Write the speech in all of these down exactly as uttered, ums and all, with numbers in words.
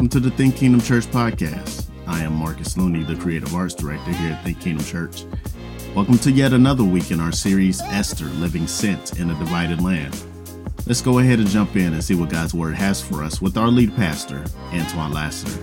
Welcome to the Think Kingdom Church podcast. I am Marcus Looney, the Creative Arts Director here at Think Kingdom Church. Welcome to yet another week in our series, Esther, Living Sent in a Divided Land. Let's go ahead and jump in and see what God's Word has for us with our lead pastor, Antoine Lasser.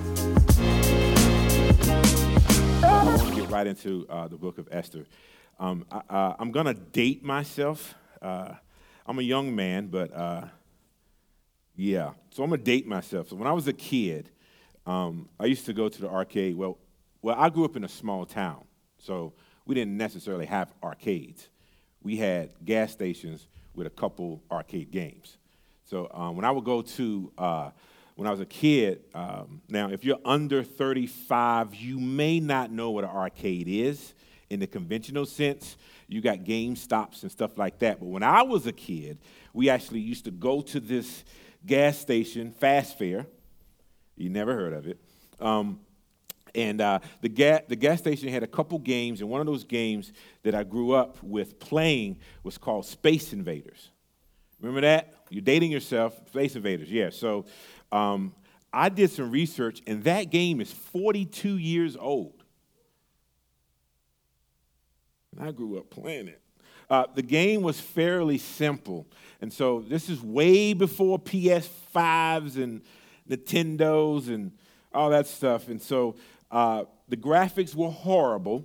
I want to get right into uh, the book of Esther. Um, I, uh, I'm going to date myself. Uh, I'm a young man, but uh, yeah. So I'm going to date myself. So when I was a kid, um, I used to go to the arcade. Well, well, I grew up in a small town, so we didn't necessarily have arcades. We had gas stations with a couple arcade games. So um, when I would go to, uh, when I was a kid, um, now if you're under thirty-five, you may not know what an arcade is in the conventional sense. You got Game Stops and stuff like that. But when I was a kid, we actually used to go to this gas station, Fast Fare. You never heard of it. Um, and uh, the, ga- the gas station had a couple games, and one of those games that I grew up with playing was called Space Invaders. Remember that? You're dating yourself, Space Invaders, yeah. So um, I did some research, and that game is forty-two years old. I grew up playing it. Uh, the game was fairly simple. And so this is way before P S fives and Nintendos and all that stuff. And so uh, the graphics were horrible.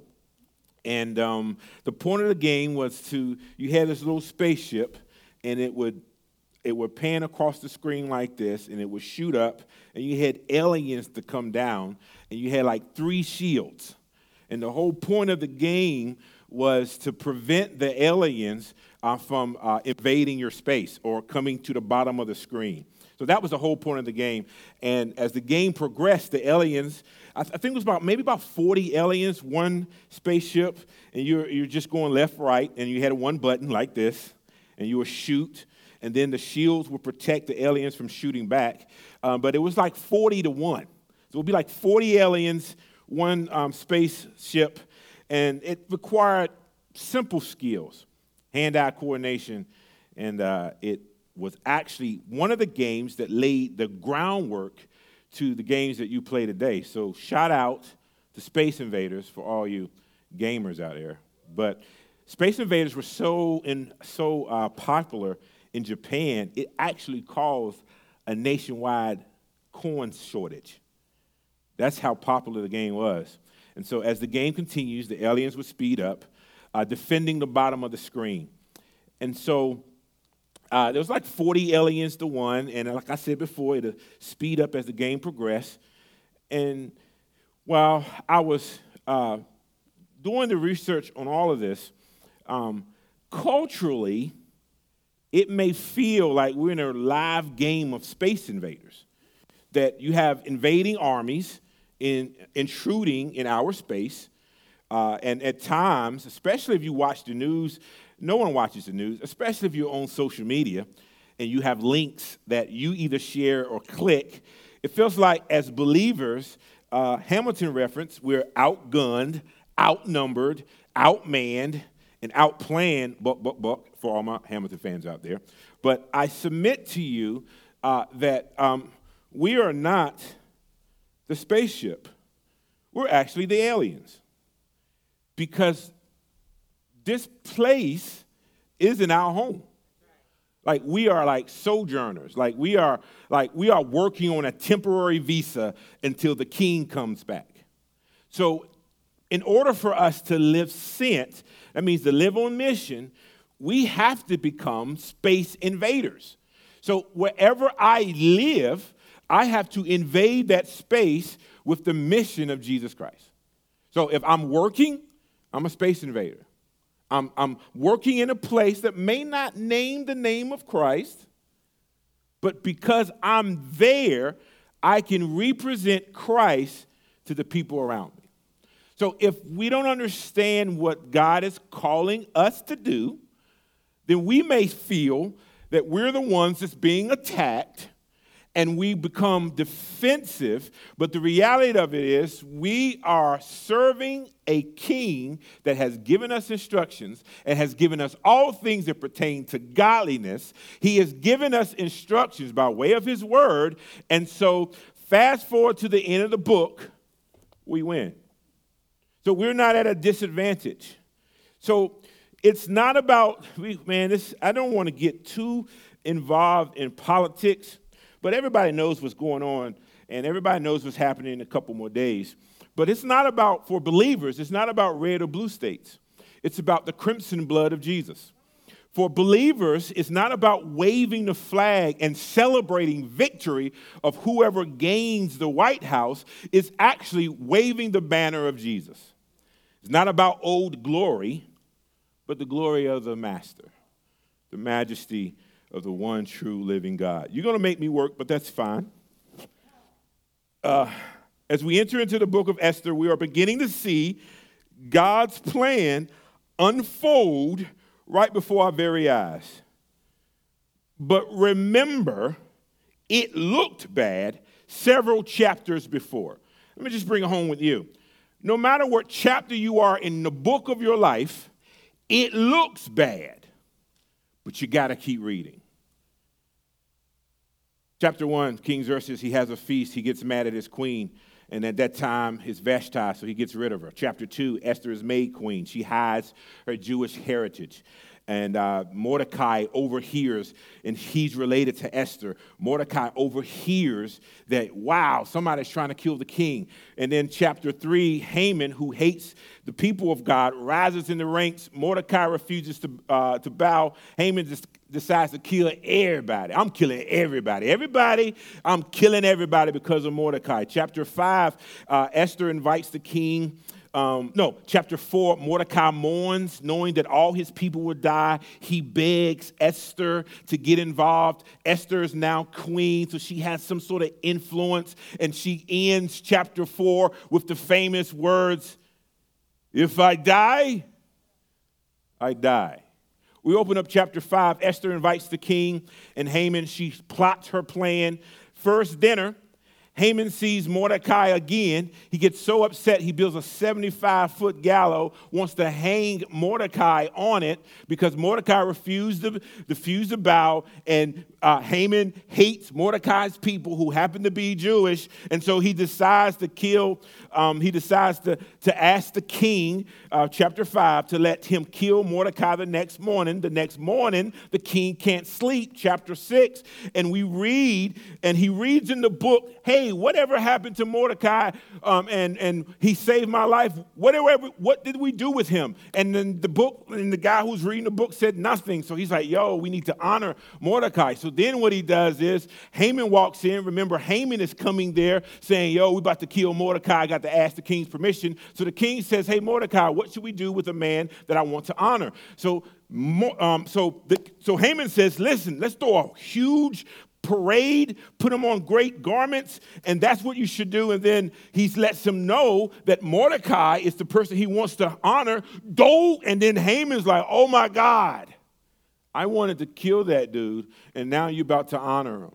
And um, the point of the game was to, you had this little spaceship, and it would it would pan across the screen like this, and it would shoot up, and you had aliens to come down, and you had like three shields. And the whole point of the game was to prevent the aliens uh, from uh, invading your space or coming to the bottom of the screen. So that was the whole point of the game. And as the game progressed, the aliens, I, th- I think it was about maybe about forty aliens, one spaceship, and you're you're just going left, right, and you had one button like this, and you would shoot, and then the shields would protect the aliens from shooting back. Um, but it was like forty to one. So it would be like forty aliens, one um, spaceship, and it required simple skills, hand-eye coordination, and uh, it was actually one of the games that laid the groundwork to the games that you play today. So shout out to Space Invaders for all you gamers out there. But Space Invaders were so in, so uh, popular in Japan, it actually caused a nationwide corn shortage. That's how popular the game was. And so as the game continues, the aliens would speed up, uh, defending the bottom of the screen. And so uh, there was like forty aliens to one, and like I said before, it would speed up as the game progressed. And while I was uh, doing the research on all of this, um, culturally, it may feel like we're in a live game of Space Invaders, that you have invading armies in intruding in our space, uh, and at times, especially if you watch the news, no one watches the news, especially if you're on social media and you have links that you either share or click, it feels like as believers, uh, Hamilton reference, we're outgunned, outnumbered, outmanned, and outplanned, buck, buck, buck, for all my Hamilton fans out there. But I submit to you uh, that um, we are not the spaceship. We're actually the aliens. Because this place isn't our home. Like we are like sojourners. Like we are like we are working on a temporary visa until the king comes back. So in order for us to live sent, that means to live on mission, we have to become space invaders. So wherever I live, I have to invade that space with the mission of Jesus Christ. So if I'm working, I'm a space invader. I'm, I'm working in a place that may not name the name of Christ, but because I'm there, I can represent Christ to the people around me. So if we don't understand what God is calling us to do, then we may feel that we're the ones that's being attacked, and we become defensive. But the reality of it is we are serving a king that has given us instructions and has given us all things that pertain to godliness. He has given us instructions by way of his word. And so fast forward to the end of the book, we win. So we're not at a disadvantage. So it's not about, man, this, I don't want to get too involved in politics, but everybody knows what's going on, and everybody knows what's happening in a couple more days. But it's not about, for believers, it's not about red or blue states. It's about the crimson blood of Jesus. For believers, it's not about waving the flag and celebrating victory of whoever gains the White House. It's actually waving the banner of Jesus. It's not about old glory, but the glory of the Master, the majesty of the one true living God. You're going to make me work, but that's fine. Uh, as we enter into the book of Esther, we are beginning to see God's plan unfold right before our very eyes. But remember, it looked bad several chapters before. Let me just bring it home with you. No matter what chapter you are in the book of your life, it looks bad, but you got to keep reading. Chapter one, King Xerxes, he has a feast. He gets mad at his queen. And at that time, it's Vashti, so he gets rid of her. Chapter two, Esther is made queen. She hides her Jewish heritage. And uh, Mordecai overhears, and he's related to Esther. Mordecai overhears that, wow, somebody's trying to kill the king. And then chapter three, Haman, who hates the people of God, rises in the ranks. Mordecai refuses to, uh, to bow. Haman just decides to kill everybody. I'm killing everybody. Everybody, I'm killing everybody because of Mordecai. Chapter five, uh, Esther invites the king. Um, no, chapter four, Mordecai mourns, knowing that all his people would die. He begs Esther to get involved. Esther is now queen, so she has some sort of influence. And she ends chapter four with the famous words, "If I die, I die." We open up chapter five. Esther invites the king and Haman. She plots her plan. First dinner, Haman sees Mordecai again. He gets so upset, he builds a seventy-five foot gallows, wants to hang Mordecai on it because Mordecai refused to, refused to bow, and uh, Haman hates Mordecai's people who happen to be Jewish, and so he decides to kill, um, he decides to, to ask the king, uh, chapter five, to let him kill Mordecai the next morning. The next morning, the king can't sleep, chapter six, and we read, and he reads in the book, hey, whatever happened to Mordecai, um, and, and he saved my life, whatever, what did we do with him? And then the book, and the guy who's reading the book said nothing. So he's like, yo, we need to honor Mordecai. So then what he does is, Haman walks in. Remember, Haman is coming there saying, yo, we're about to kill Mordecai. I got to ask the king's permission. So the king says, hey, Mordecai, what should we do with a man that I want to honor? So, um, so, the, so Haman says, listen, let's throw a huge parade, put him on great garments, and that's what you should do. And then he lets him know that Mordecai is the person he wants to honor. Go, and then Haman's like, oh my God, I wanted to kill that dude, and now you're about to honor him.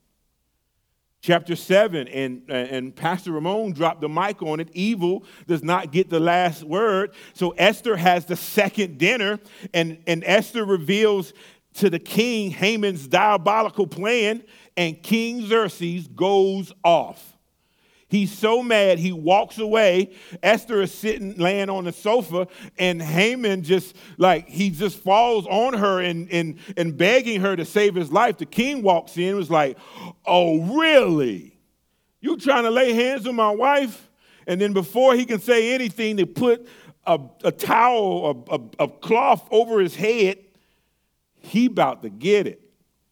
Chapter seven, and, and Pastor Ramon dropped the mic on it. Evil does not get the last word. So Esther has the second dinner, and, and Esther reveals to the king Haman's diabolical plan, and King Xerxes goes off. He's so mad, he walks away. Esther is sitting, laying on the sofa, and Haman just, like, he just falls on her and, and, and begging her to save his life. The king walks in and was like, oh, really? You trying to lay hands on my wife? And then before he can say anything, they put a, a towel, a, a, a cloth over his head. He about to get it.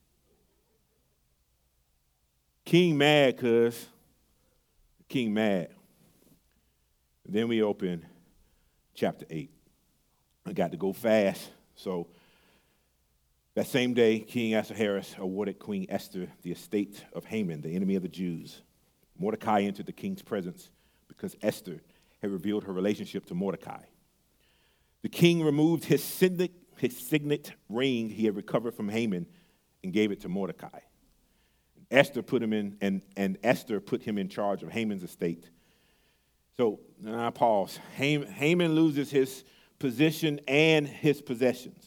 King mad, cuz. King mad. Then we open chapter eight. I got to go fast. So that same day, King Ahasuerus awarded Queen Esther the estate of Haman, the enemy of the Jews. Mordecai entered the king's presence because Esther had revealed her relationship to Mordecai. The king removed his signet, his signet ring he had recovered from Haman and gave it to Mordecai. Esther put him in, and, and Esther put him in charge of Haman's estate. So, now I pause. Haman, Haman loses his position and his possessions.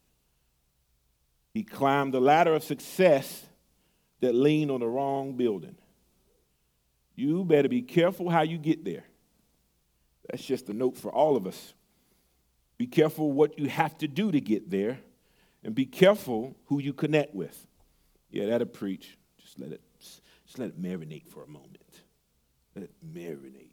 He climbed the ladder of success that leaned on the wrong building. You better be careful how you get there. That's just a note for all of us. Be careful what you have to do to get there, and be careful who you connect with. Yeah, that'll preach. Just let it, just let it marinate for a moment. Let it marinate.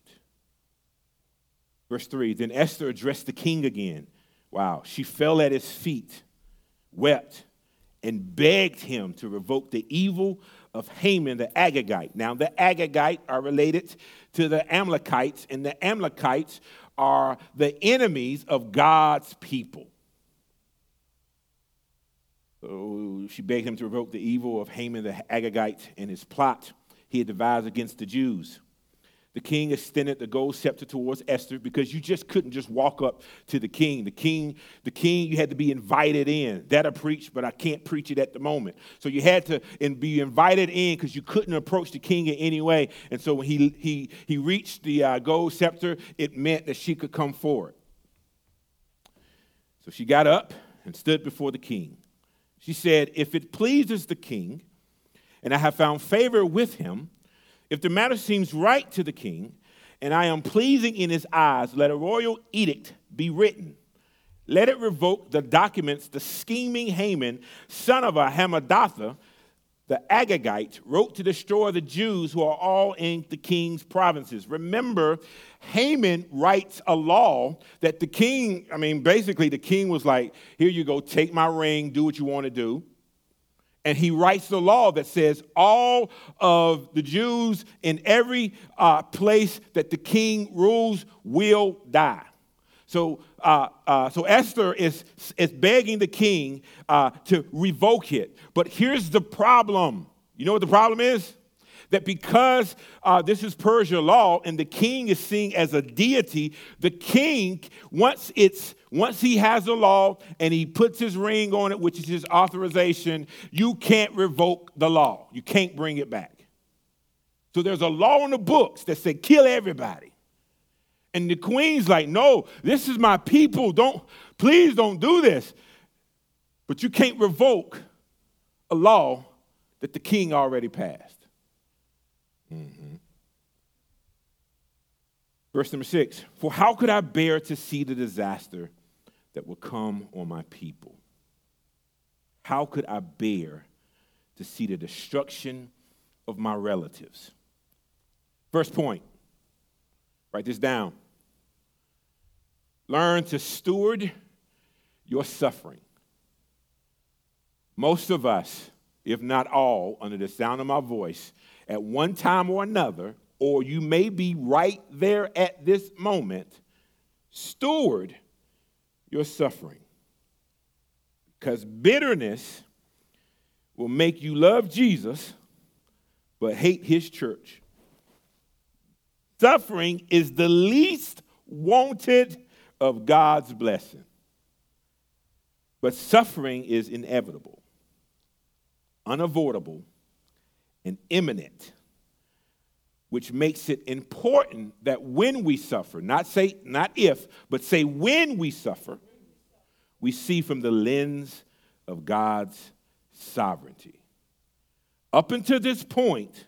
Verse three, then Esther addressed the king again. Wow, she fell at his feet, wept, and begged him to revoke the evil of Haman the Agagite. Now, the Agagite are related to the Amalekites, and the Amalekites are the enemies of God's people. So she begged him to revoke the evil of Haman the Agagite and his plot he had devised against the Jews. The king extended the gold scepter towards Esther because you just couldn't just walk up to the king. The king, the king, you had to be invited in. That'll preach, but I can't preach it at the moment. So you had to and be invited in because you couldn't approach the king in any way. And so when he he he reached the uh, gold scepter, it meant that she could come forward. So she got up and stood before the king. She said, "If it pleases the king, and I have found favor with him, if the matter seems right to the king, and I am pleasing in his eyes, let a royal edict be written. Let it revoke the documents the scheming Haman, son of a Hammedatha, the Agagite, wrote to destroy the Jews who are all in the king's provinces." Remember, Haman writes a law that the king, I mean, basically the king was like, here you go, take my ring, do what you want to do. And he writes the law that says all of the Jews in every uh, place that the king rules will die. So, uh, uh, so Esther is, is begging the king uh, to revoke it. But here's the problem. You know what the problem is? That because uh, this is Persia law and the king is seen as a deity, the king, once it's once he has a law and he puts his ring on it, which is his authorization, you can't revoke the law. You can't bring it back. So there's a law in the books that said kill everybody. And the queen's like, no, this is my people. Don't, please don't do this. But you can't revoke a law that the king already passed. Mm-hmm. Verse number six, for how could I bear to see the disaster that will come on my people? How could I bear to see the destruction of my relatives? First point, write this down. Learn to steward your suffering. Most of us, if not all, under the sound of my voice, at one time or another, or you may be right there at this moment, steward your suffering. Because bitterness will make you love Jesus, but hate his church. Suffering is the least wanted of God's blessing. But suffering is inevitable, unavoidable, and imminent, which makes it important that when we suffer, not say, not if, but say when we suffer, we see from the lens of God's sovereignty. Up until this point,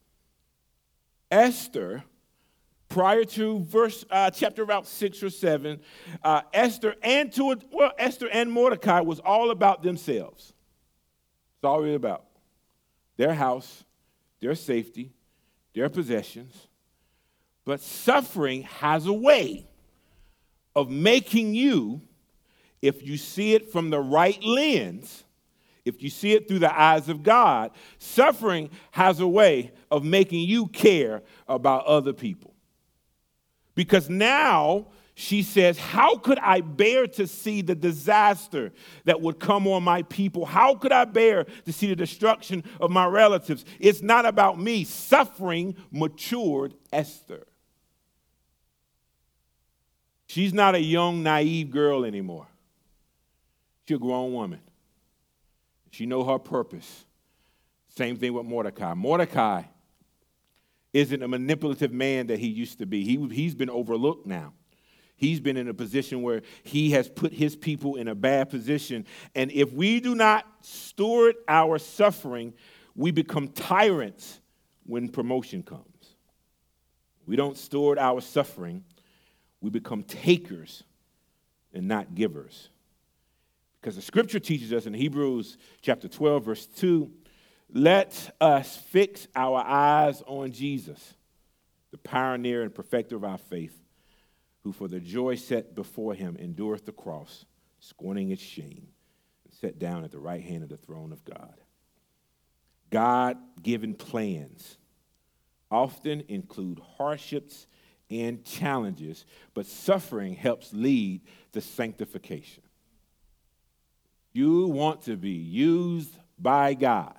Esther, prior to verse uh, chapter about six or seven, uh, Esther and to a, well, Esther and Mordecai was all about themselves. It's all really about their house, their safety, their possessions. But suffering has a way of making you, if you see it from the right lens, if you see it through the eyes of God, suffering has a way of making you care about other people. Because now she says, how could I bear to see the disaster that would come on my people? How could I bear to see the destruction of my relatives? It's not about me. Suffering matured Esther. She's not a young, naive girl anymore. She's a grown woman. She knows her purpose. Same thing with Mordecai. Mordecai isn't a manipulative man that he used to be. He, he's been overlooked now. He's been in a position where he has put his people in a bad position. And if we do not steward our suffering, we become tyrants when promotion comes. we don't steward our suffering, we become takers and not givers. Because the scripture teaches us in Hebrews chapter twelve, verse two, let us fix our eyes on Jesus, the pioneer and perfecter of our faith, who for the joy set before him endureth the cross, scorning its shame, and sat down at the right hand of the throne of God. God-given plans often include hardships and challenges, but suffering helps lead to sanctification. You want to be used by God.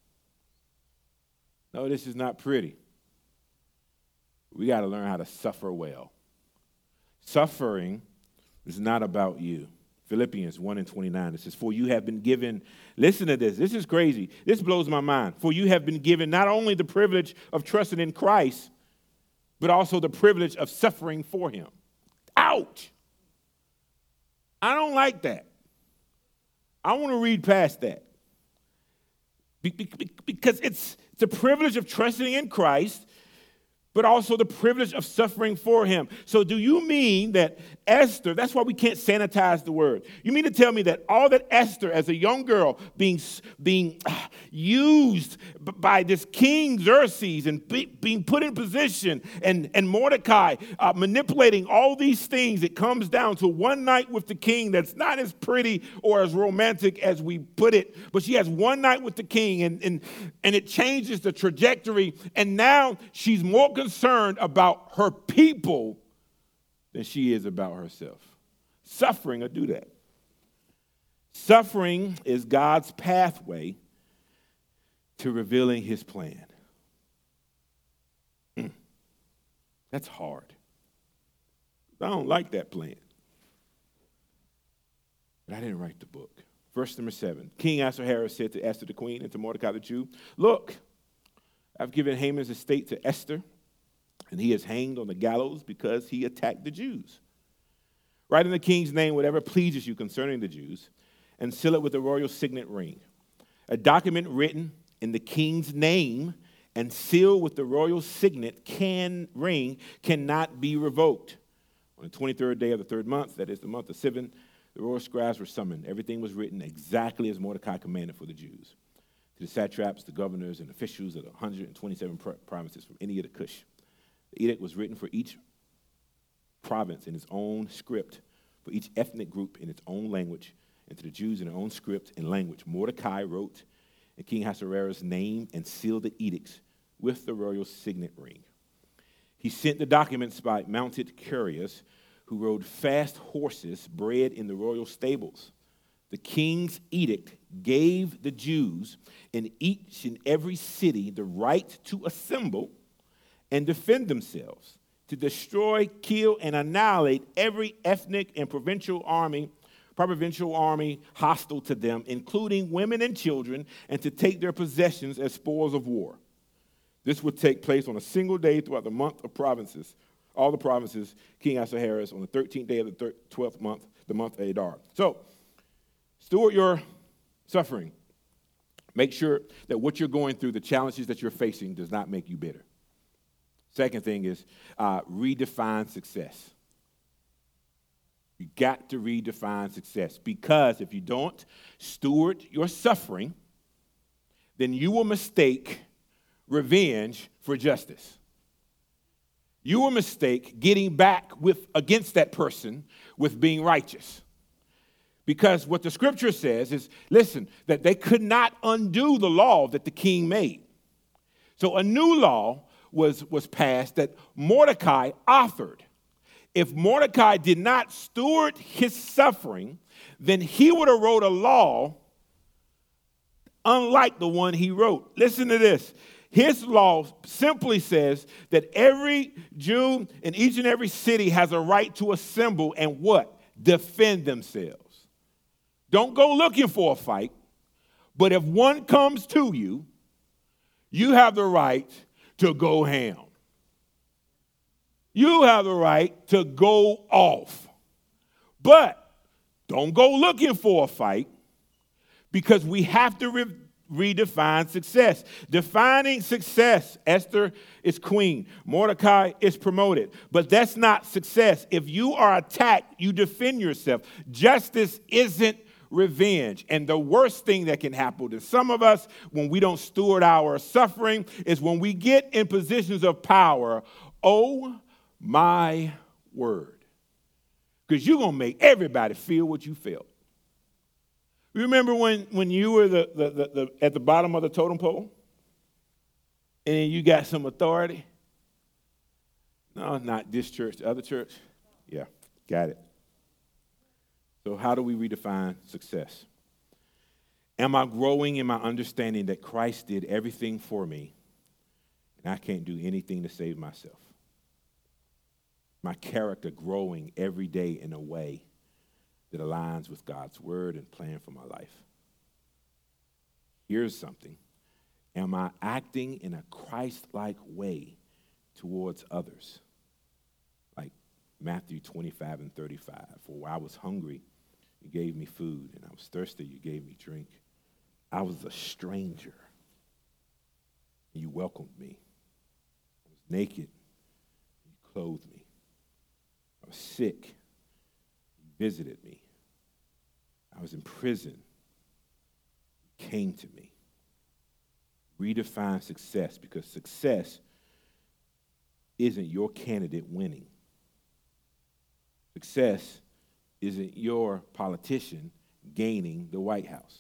No, this is not pretty. We got to learn how to suffer well. Suffering is not about you. Philippians one and twenty-nine, it says, for you have been given, listen to this, this is crazy. This blows my mind. For you have been given not only the privilege of trusting in Christ, but also the privilege of suffering for him. Ouch! I don't like that. I want to read past that. Be- be- because it's, it's a privilege of trusting in Christ, but also the privilege of suffering for him. So do you mean that Esther, that's why we can't sanitize the word. You mean to tell me that all that Esther, as a young girl, being, being used by this king Xerxes and be, being put in position, and, and Mordecai uh, manipulating all these things, it comes down to one night with the king that's not as pretty or as romantic as we put it, but she has one night with the king, and, and, and it changes the trajectory, and now she's more concerned about her people than she is about herself. Suffering will do that. Suffering is God's pathway to revealing his plan. Mm. That's hard. I don't like that plan. But I didn't write the book. Verse number seven. King Ahasuerus said to Esther the queen and to Mordecai the Jew, look, I've given Haman's estate to Esther, and he is hanged on the gallows because he attacked the Jews. Write in the king's name whatever pleases you concerning the Jews, and seal it with the royal signet ring. A document written in the king's name and sealed with the royal signet can ring cannot be revoked. On the twenty-third day of the third month, that is the month of Sivan, the royal scribes were summoned. Everything was written exactly as Mordecai commanded for the Jews. To the satraps, the governors, and officials of the one hundred twenty-seven provinces from any of the Cush. The edict was written for each province in its own script, for each ethnic group in its own language, and to the Jews in their own script and language. Mordecai wrote in King Ahasuerus' name and sealed the edicts with the royal signet ring. He sent the documents by mounted couriers who rode fast horses bred in the royal stables. The king's edict gave the Jews in each and every city the right to assemble and defend themselves, to destroy, kill, and annihilate every ethnic and provincial army, provincial army hostile to them, including women and children, and to take their possessions as spoils of war. This would take place on a single day throughout the month of provinces, all the provinces, King Ahasuerus, on the thirteenth day of the thir- twelfth month, the month of Adar. So, steward your suffering. Make sure that what you're going through, the challenges that you're facing, does not make you bitter. Second thing is uh, redefine success. You got to redefine success, because if you don't steward your suffering, then you will mistake revenge for justice. You will mistake getting back with against that person with being righteous. Because what the scripture says is, listen, that they could not undo the law that the king made. So a new law was, was passed that Mordecai authored. If Mordecai did not steward his suffering, then he would have wrote a law unlike the one he wrote. Listen to this. His law simply says that every Jew in each and every city has a right to assemble and what? Defend themselves. Don't go looking for a fight, but if one comes to you, you have the right to go ham. You have the right to go off. But don't go looking for a fight, because we have to re- redefine success. Defining success, Esther is queen. Mordecai is promoted. But that's not success. If you are attacked, you defend yourself. Justice isn't revenge. And the worst thing that can happen to some of us when we don't steward our suffering is when we get in positions of power. Oh, my word. Because you're going to make everybody feel what you felt. Remember when, when you were the, the, the, the, at the bottom of the totem pole? And then you got some authority? No, not this church, the other church. Yeah, got it. So how do we redefine success? Am I growing in my understanding that Christ did everything for me and I can't do anything to save myself? My character growing every day in a way that aligns with God's word and plan for my life. Here's something. Am I acting in a Christ-like way towards others? Like Matthew twenty-five and thirty-five. For while I was hungry, you gave me food, and I was thirsty, you gave me drink. I was a stranger, and you welcomed me. I was naked, and you clothed me. I was sick, you visited me. I was in prison, you came to me. Redefine success, because success isn't your candidate winning. Success isn't your politician gaining the White House.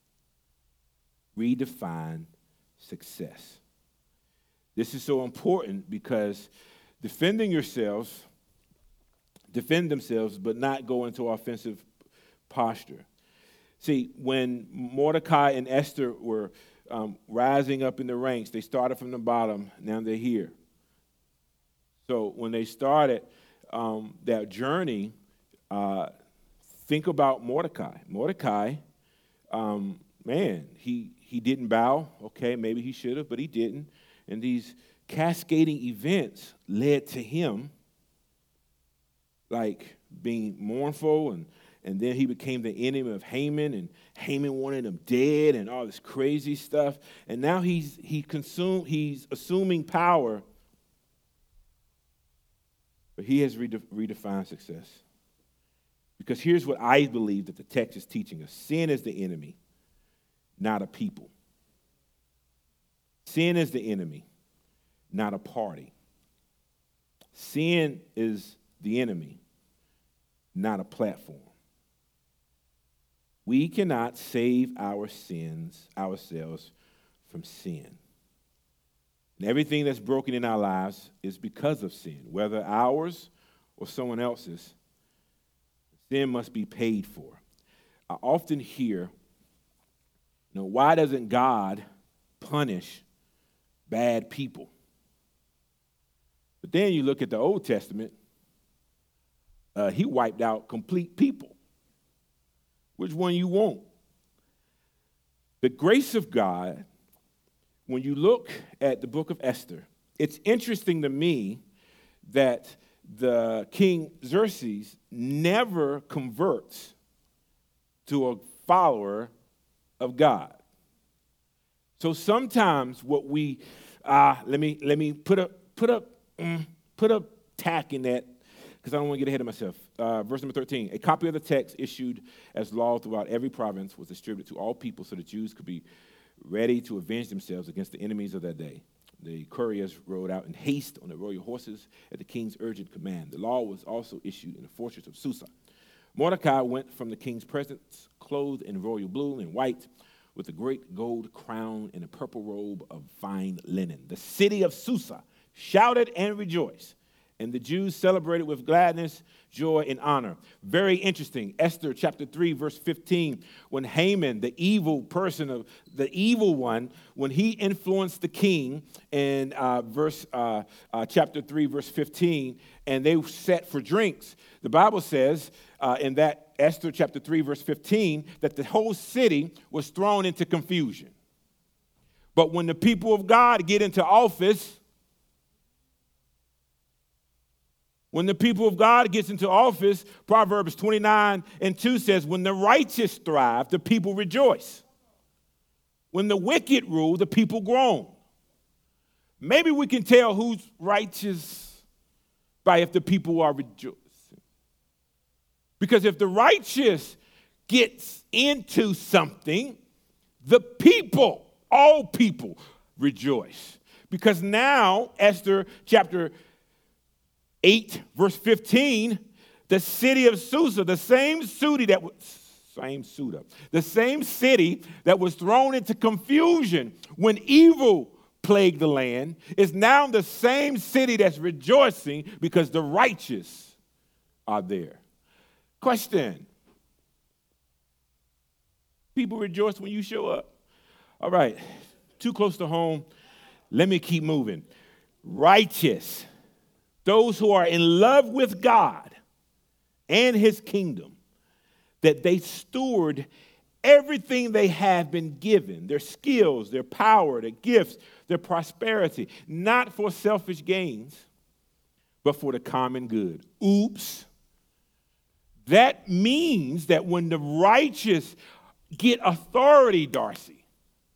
Redefine success. This is so important because defending yourselves, defend themselves, but not go into offensive posture. See, when Mordecai and Esther were um, rising up in the ranks, they started from the bottom, now they're here. So when they started um, that journey, uh, think about Mordecai. Mordecai, um, man, he, he didn't bow. Okay, maybe he should have, but he didn't. And these cascading events led to him, like, being mournful, and, and then he became the enemy of Haman, and Haman wanted him dead and all this crazy stuff. And now he's he consumed, he's assuming power, but he has rede- redefined success. Because here's what I believe that the text is teaching us. Sin is the enemy, not a people. Sin is the enemy, not a party. Sin is the enemy, not a platform. We cannot save our sins, ourselves from sin. And everything that's broken in our lives is because of sin, whether ours or someone else's. Sin must be paid for. I often hear, you know, why doesn't God punish bad people? But then you look at the Old Testament, uh, he wiped out complete people. Which one you want? The grace of God, when you look at the book of Esther, it's interesting to me that the King Xerxes never converts to a follower of God. So sometimes what we, uh, let me let me put a put a mm, put a tack in that, because I don't want to get ahead of myself. Uh, verse number thirteen, a copy of the text issued as law throughout every province was distributed to all people so the Jews could be ready to avenge themselves against the enemies of that day. The couriers rode out in haste on the royal horses at the king's urgent command. The law was also issued in the fortress of Susa. Mordecai went from the king's presence clothed in royal blue and white with a great gold crown and a purple robe of fine linen. The city of Susa shouted and rejoiced, and the Jews celebrated with gladness, joy, and honor. Very interesting. Esther chapter three, verse fifteen, when Haman, the evil person, of the evil one, when he influenced the king in uh, verse uh, uh, chapter three, verse fifteen, and they sat for drinks, the Bible says uh, in that Esther chapter three, verse fifteen, that the whole city was thrown into confusion. But when the people of God get into office, When the people of God gets into office, Proverbs twenty-nine and two says, when the righteous thrive, the people rejoice. When the wicked rule, the people groan. Maybe we can tell who's righteous by if the people are rejoicing. Because if the righteous gets into something, the people, all people, rejoice. Because now, Esther chapter eight, verse fifteen, the city of Susa, the same city that was, same Suda, the same city that was thrown into confusion when evil plagued the land, is now the same city that's rejoicing because the righteous are there. Question. People rejoice when you show up. All right, too close to home. Let me keep moving. Righteous, those who are in love with God and his kingdom, that they steward everything they have been given, their skills, their power, their gifts, their prosperity, not for selfish gains, but for the common good. Oops. That means that when the righteous get authority, Darcy,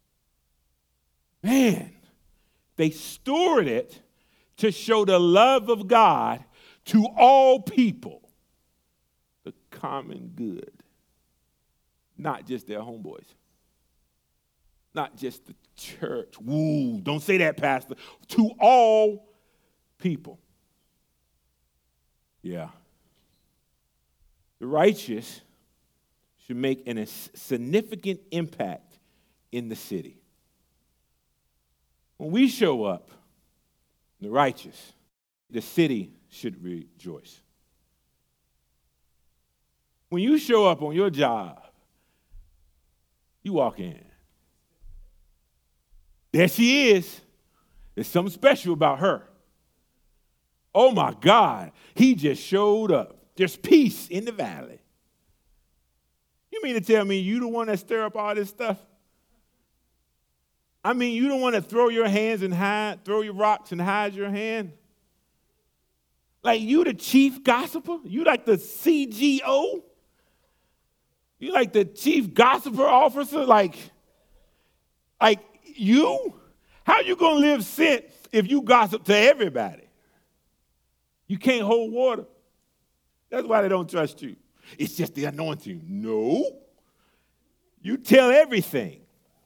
man, they steward it to show the love of God to all people, the common good, not just their homeboys, not just the church. Woo, don't say that, Pastor. To all people. Yeah. The righteous should make an, a significant impact in the city. When we show up, the righteous, the city should rejoice. When you show up on your job, you walk in. There she is. There's something special about her. Oh my God, he just showed up. There's peace in the valley. You mean to tell me you the one that stir up all this stuff? I mean, you don't want to throw your hands and hide, throw your rocks and hide your hand? Like you the chief gossiper? You like the C G O? You like the chief gossiper officer? Like, like you? How you going to live sent if you gossip to everybody? You can't hold water. That's why they don't trust you. It's just the anointing. No. You tell everything.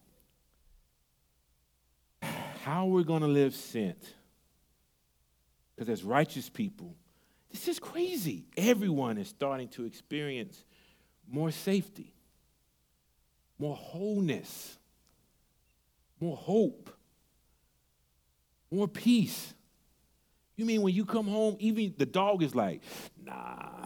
How are we going to live sent? Because as righteous people, this is crazy. Everyone is starting to experience more safety, more wholeness, more hope, more peace. You mean when you come home, even the dog is like, nah.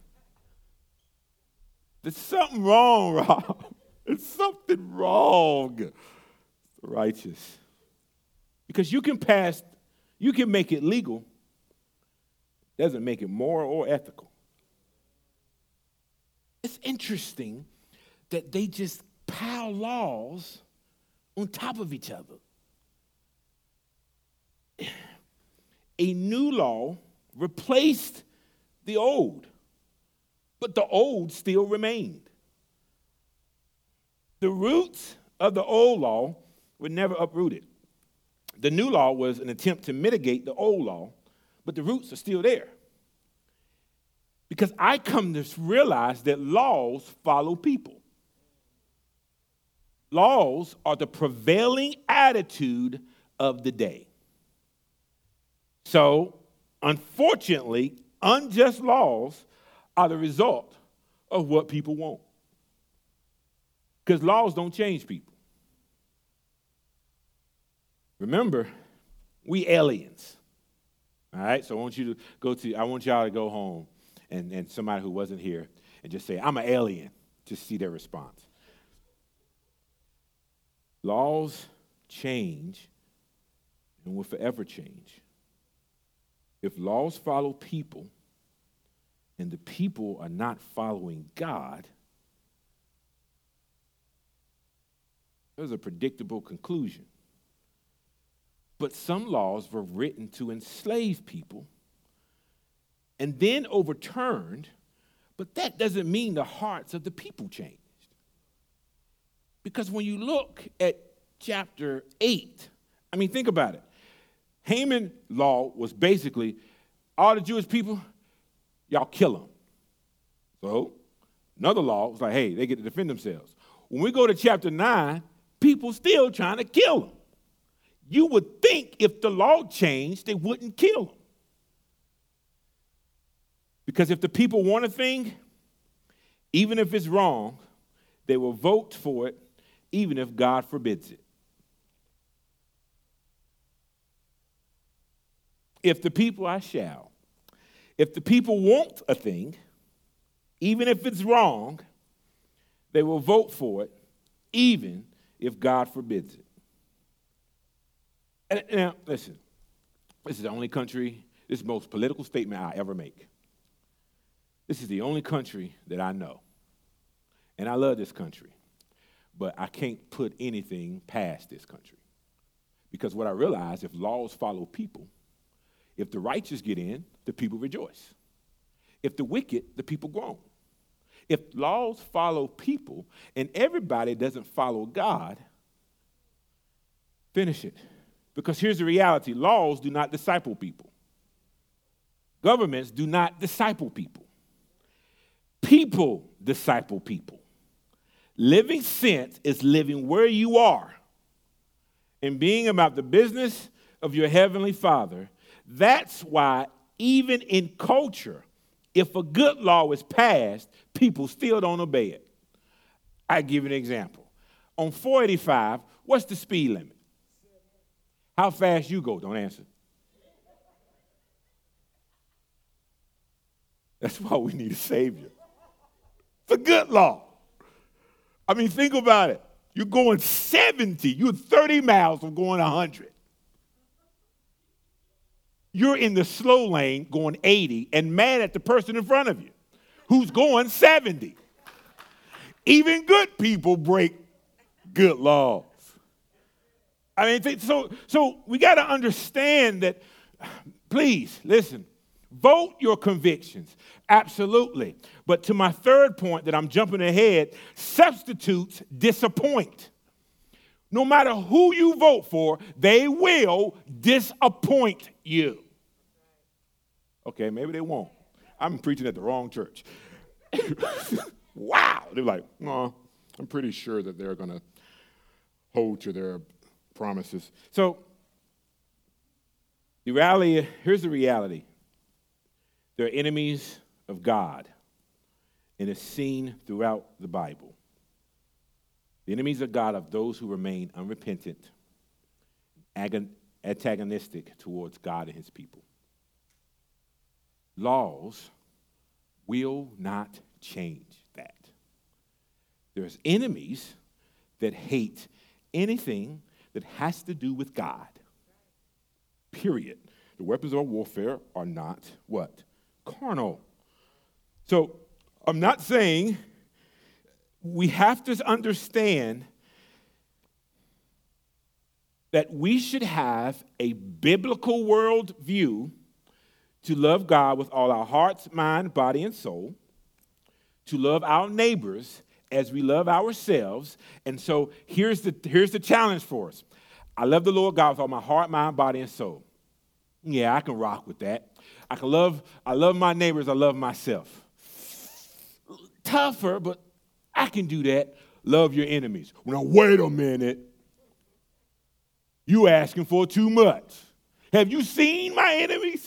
There's something wrong, Rob. There's something wrong. It's the righteous. Because you can pass, you can make it legal. Doesn't make it moral or ethical. It's interesting that they just pile laws on top of each other. A new law replaced the old, but the old still remained. The roots of the old law were never uprooted. The new law was an attempt to mitigate the old law, but the roots are still there. Because I come to realize that laws follow people. Laws are the prevailing attitude of the day. So, unfortunately, unjust laws are the result of what people want. Because laws don't change people. Remember, we aliens. All right, so I want you to go to, I want y'all to go home and, and somebody who wasn't here and just say, I'm an alien, to see their response. Laws change and will forever change. If laws follow people and the people are not following God, there's a predictable conclusion. But some laws were written to enslave people and then overturned, but that doesn't mean the hearts of the people changed. Because when you look at chapter eight. I mean, think about it. Haman's law was basically all the Jewish people, y'all kill them. So another law was like, hey, they get to defend themselves. When we go to chapter nine, people still trying to kill them. You would think if the law changed, they wouldn't kill them. Because if the people want a thing, even if it's wrong, they will vote for it, even if God forbids it. If the people, I shall. If the people want a thing, even if it's wrong, they will vote for it, even if God forbids it. And now, listen, this is the only country, this is the most political statement I ever make. This is the only country that I know. And I love this country, but I can't put anything past this country. Because what I realize, if laws follow people, if the righteous get in, the people rejoice. If the wicked, the people groan. If laws follow people and everybody doesn't follow God, finish it. Because here's the reality. Laws do not disciple people. Governments do not disciple people. People disciple people. Living sense is living where you are and being about the business of your heavenly Father. That's why even in culture, if a good law is passed, people still don't obey it. I give you an example. On four eighty-five, what's the speed limit? How fast you go? Don't answer. That's why we need a Savior. It's a good law. I mean, think about it. You're going seventy. You're thirty miles from going one hundred. You're in the slow lane going eighty and mad at the person in front of you who's going seventy. Even good people break good laws. I mean, so, so we got to understand that, please, listen, vote your convictions, absolutely. But to my third point that I'm jumping ahead, substitutes disappoint. No matter who you vote for, they will disappoint you. Okay, maybe they won't. I'm preaching at the wrong church. Wow. They're like, no, I'm pretty sure that they're going to hold to their promises. So, the reality, here's the reality. They're enemies of God, and it's seen throughout the Bible. The enemies of God are those who remain unrepentant, antagonistic towards God and his people. Laws will not change that. There's enemies that hate anything that has to do with God. Period. The weapons of our warfare are not what? Carnal. So I'm not saying we have to understand that we should have a biblical worldview to love God with all our hearts, mind, body, and soul, to love our neighbors as we love ourselves. And so here's the, here's the challenge for us. I love the Lord God with all my heart, mind, body, and soul. Yeah, I can rock with that. I can love, I love my neighbors, I love myself. Tougher, but I can do that. Love your enemies. Well, now, wait a minute. You asking for too much. Have you seen my enemies?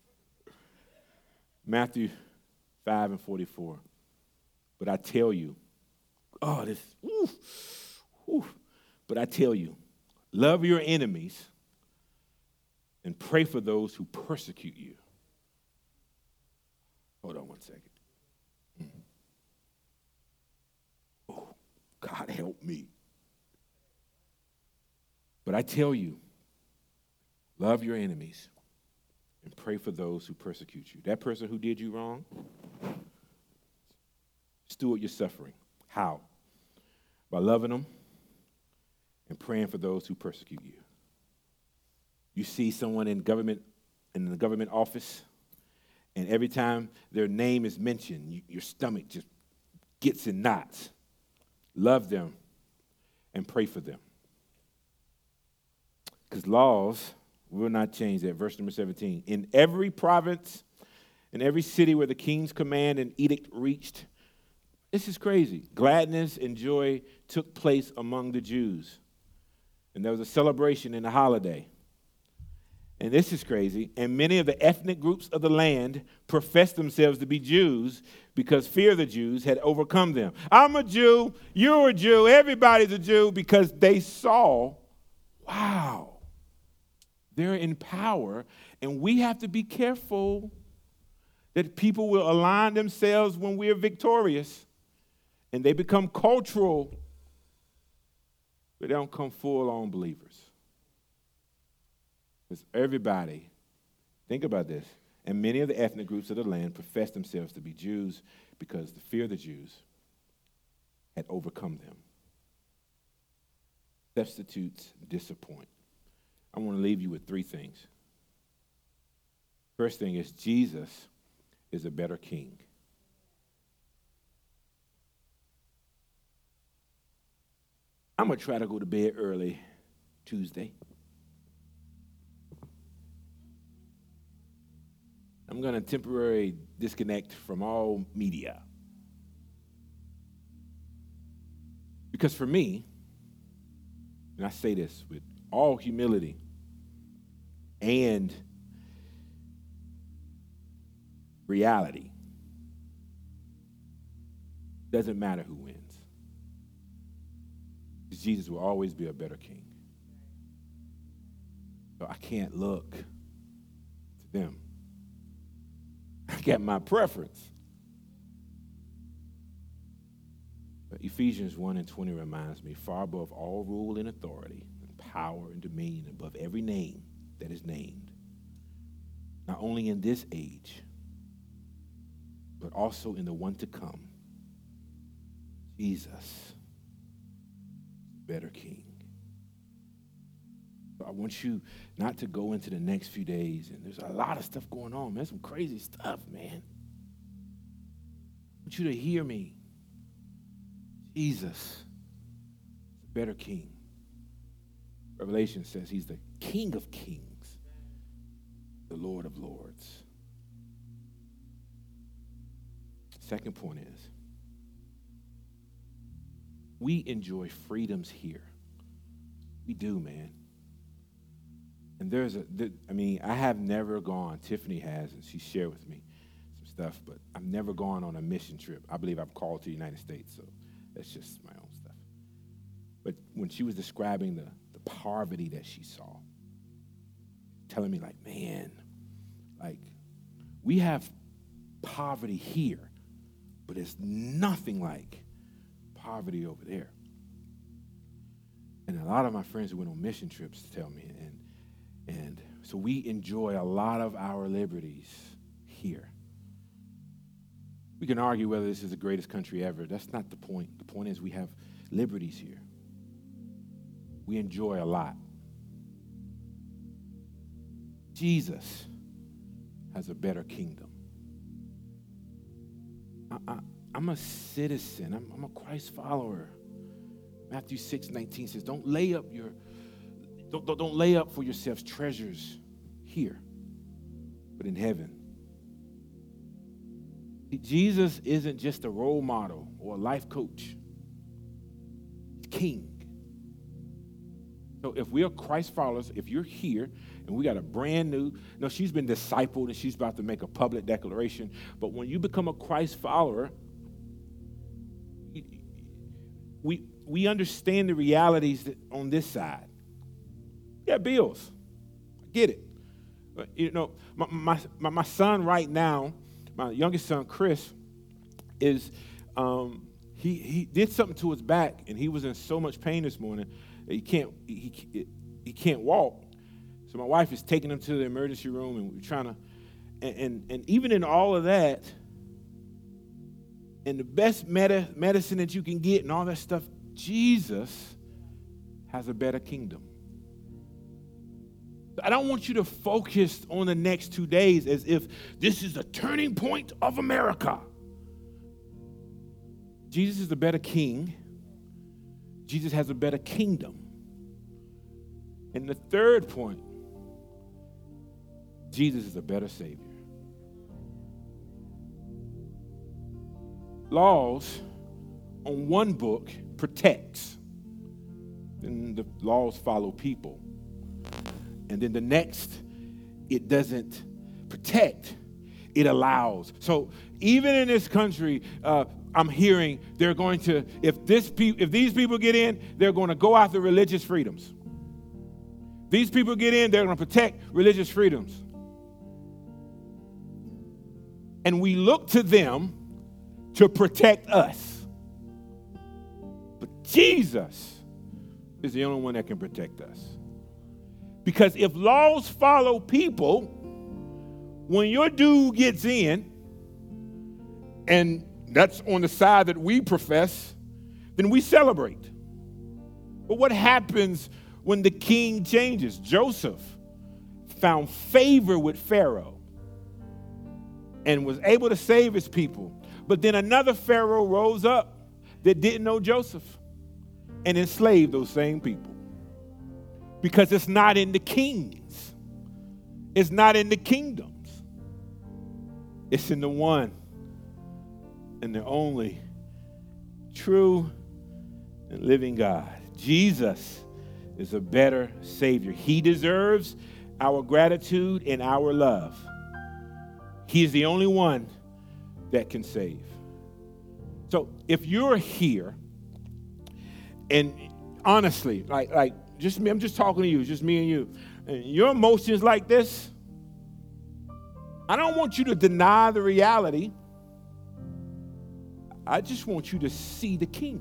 Matthew five and forty-four. But I tell you, oh, this, ooh, ooh. But I tell you, love your enemies and pray for those who persecute you. Hold on one second. Mm. Oh, God help me. But I tell you, love your enemies and pray for those who persecute you. That person who did you wrong, steward your suffering. How? By loving them and praying for those who persecute you. You see someone in government, in the government office, and every time their name is mentioned, you, your stomach just gets in knots. Love them and pray for them. Because laws will not change that. Verse number seventeen. In every province, in every city where the king's command and edict reached, this is crazy, gladness and joy took place among the Jews. And there was a celebration and a holiday. And this is crazy. And many of the ethnic groups of the land professed themselves to be Jews because fear of the Jews had overcome them. I'm a Jew. You're a Jew. Everybody's a Jew, because they saw, wow, they're in power. And we have to be careful that people will align themselves when we are victorious and they become cultural, but they don't come full-on believers. Because everybody, think about this, and many of the ethnic groups of the land professed themselves to be Jews because the fear of the Jews had overcome them. Substitutes disappoint. I want to leave you with three things. First thing is, Jesus is a better king. I'm going to try to go to bed early Tuesday. I'm going to temporarily disconnect from all media. Because for me, and I say this with all humility and reality, doesn't matter who wins. Because Jesus will always be a better king. So I can't look to them. I got my preference. But Ephesians one and twenty reminds me, far above all rule and authority, and power and dominion, above every name that is named, not only in this age, but also in the one to come, Jesus, better king. So I want you not to go into the next few days, and there's a lot of stuff going on, man. Some crazy stuff, man. I want you to hear me. Jesus, better king. Revelation says he's the King of kings, the Lord of lords. Second point is, we enjoy freedoms here. We do, man. And there's a, I mean, I have never gone, Tiffany has, and she shared with me some stuff, but I've never gone on a mission trip. I believe I'm called to the United States, so that's just my own stuff. But when she was describing the, the poverty that she saw, telling me like, man, like, we have poverty here, but it's nothing like poverty over there. And a lot of my friends who went on mission trips tell me, and and so we enjoy a lot of our liberties here. We can argue whether this is the greatest country ever. That's not the point. The point is we have liberties here. We enjoy a lot. Jesus has a better kingdom. I, I, I'm a citizen. I'm, I'm a Christ follower. Matthew six nineteen says, don't lay up your, don't, don't, don't lay up for yourselves treasures here, but in heaven. Jesus isn't just a role model or a life coach. He's king. So if we are Christ followers, if you're here and we got a brand new, no, she's been discipled and she's about to make a public declaration, but when you become a Christ follower, we we understand the realities that on this side. Yeah, bills. I get it. But, you know, my, my, my, my son right now, my youngest son, Chris, is, um, he, he did something to his back, and he was in so much pain this morning that he can't, he, he, he can't walk. So my wife is taking him to the emergency room, and we're trying to, and, and, and even in all of that, and the best medi- medicine that you can get and all that stuff, Jesus has a better kingdom. I don't want you to focus on the next two days as if this is the turning point of America. Jesus is a better king. Jesus has a better kingdom. And the third point, Jesus is a better Savior. Laws on one book protects, then the laws follow people. And then the next, it doesn't protect, it allows. So even in this country, uh, I'm hearing they're going to, if this pe- if these people get in, they're going to go after religious freedoms. These people get in, they're going to protect religious freedoms. And we look to them to protect us. But Jesus is the only one that can protect us. Because if laws follow people, when your dude gets in, and that's on the side that we profess, then we celebrate. But what happens when the king changes? Joseph found favor with Pharaoh and was able to save his people. But then another Pharaoh rose up that didn't know Joseph and enslaved those same people. Because it's not in the kings. It's not in the kingdoms. It's in the one and the only true and living God. Jesus is a better Savior. He deserves our gratitude and our love. He is the only one that can save. So if you're here, and honestly, like, like just me, I'm just talking to you, just me and you, and your emotions like this, I don't want you to deny the reality. I just want you to see the King.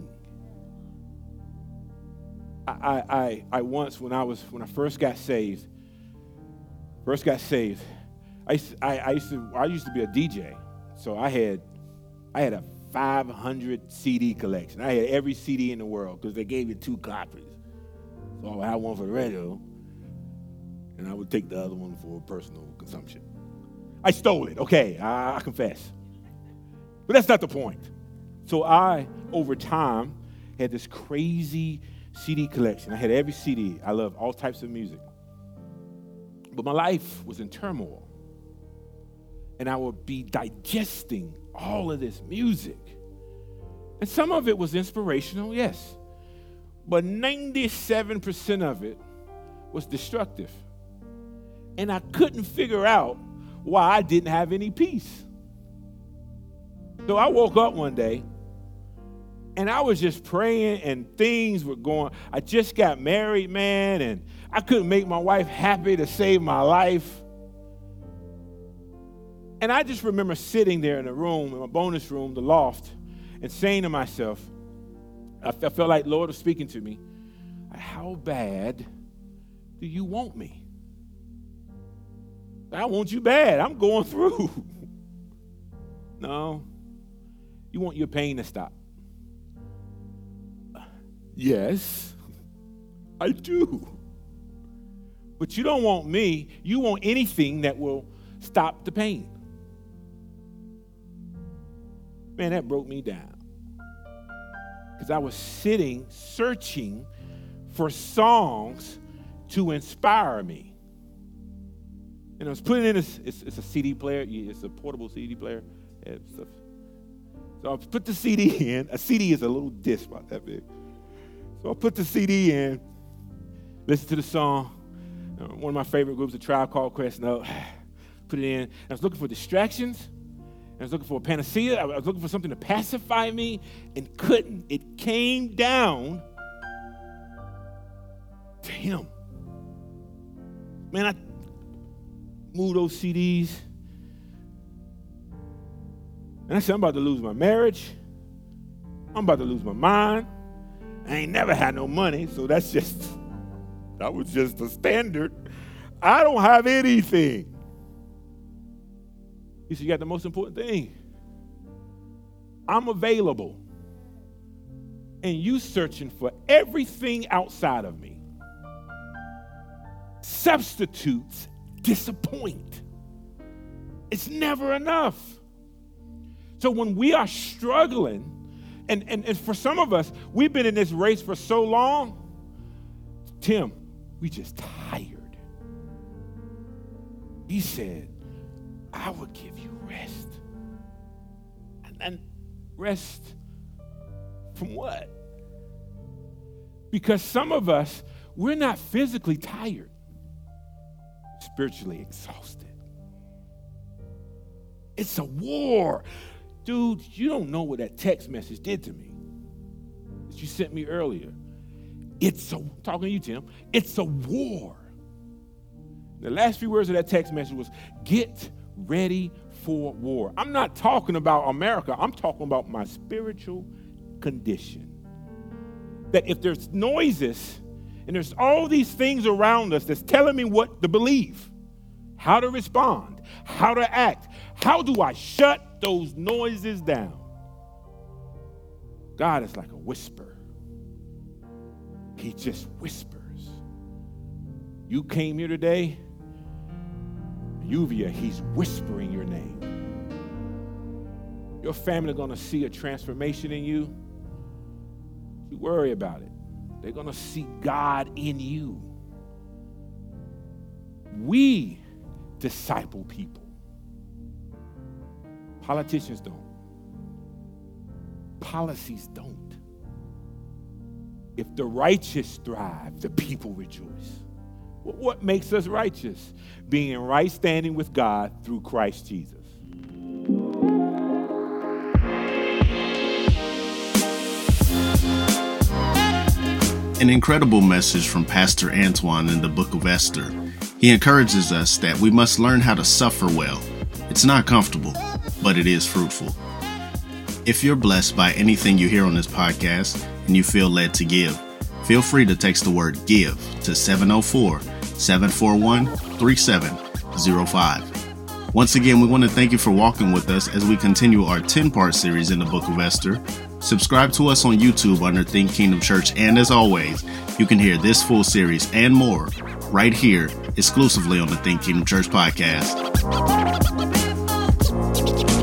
I, I, I once, when I was, when I first got saved, first got saved, I used, to, I, I used to, I used to be a D J, so I had, I had a five hundred C D collection. I had every C D in the world because they gave you two copies. So I had one for the radio, and I would take the other one for personal consumption. I stole it. Okay, I, I confess, but that's not the point. So I, over time, had this crazy C D collection. I had every C D. I love all types of music. But my life was in turmoil. And I would be digesting all of this music. And some of it was inspirational, yes. But ninety-seven percent of it was destructive. And I couldn't figure out why I didn't have any peace. So I woke up one day, and I was just praying, and things were going. I just got married, man, and I couldn't make my wife happy to save my life. And I just remember sitting there in the room, in my bonus room, the loft, and saying to myself, I felt like the Lord was speaking to me, how bad do you want me? I want you bad. I'm going through. No, you want your pain to stop. Yes, I do. But you don't want me. You want anything that will stop the pain. Man, that broke me down. Because I was sitting, searching for songs to inspire me. And I was putting in, a, it's, it's a C D player. It's a portable C D player. Yeah, stuff. So I put the C D in. A C D is a little disc about that big. So I put the C D in, listen to the song. Uh, one of my favorite groups, A Tribe Called Quest. No, put it in. And I was looking for distractions. I was looking for a panacea. I was looking for something to pacify me and couldn't. It came down to him. Man, I moved those C Ds. And I said, I'm about to lose my marriage. I'm about to lose my mind. I ain't never had no money, so that's just, that was just the standard. I don't have anything. He said, you got the most important thing. I'm available. And you searching for everything outside of me. Substitutes disappoint. It's never enough. So when we are struggling, and, and, and for some of us, we've been in this race for so long. Tim, We just tired. He said, I will give you rest. And, and rest from what? Because some of us, we're not physically tired, spiritually exhausted. It's a war. Dude, you don't know what that text message did to me that you sent me earlier. It's a, talking to you, Tim, it's a war. The last few words of that text message was, get ready for war. I'm not talking about America. I'm talking about my spiritual condition. That if there's noises and there's all these things around us that's telling me what to believe, how to respond, how to act, how do I shut those noises down? God is like a whisper. He just whispers. You came here today, Uvia, he's whispering your name. Your family are going to see a transformation in you. You worry about it. They're going to see God in you. We disciple people. Politicians don't. Policies don't. If the righteous thrive, the people rejoice. What makes us righteous? Being in right standing with God through Christ Jesus. An incredible message from Pastor Antoine in the book of Esther. He encourages us that we must learn how to suffer well. It's not comfortable, but it is fruitful. If you're blessed by anything you hear on this podcast and you feel led to give, feel free to text the word GIVE to seven oh four, seven four one, three seven oh five. Once again, we want to thank you for walking with us as we continue our ten-part series in the book of Esther. Subscribe to us on YouTube under Think Kingdom Church, and as always, you can hear this full series and more right here exclusively on the Think Kingdom Church podcast.